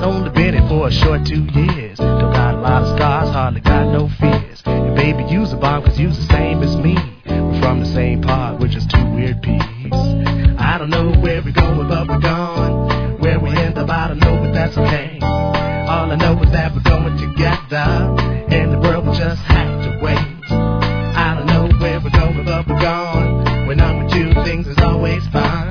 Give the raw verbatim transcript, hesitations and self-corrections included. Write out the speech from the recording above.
only been here for a short two years. Don't got a lot of scars, hardly got no fears. And baby, you's a bomb, cause you's the same as me. We're from the same pod, we're just two weird peas. I don't know where we're going, but we're gone. Where we end up, I don't know, but that's okay. All I know is that we're going together, and the world will just have to wait. I don't know where we're going, but we're gone. When I'm with you, things is always fine.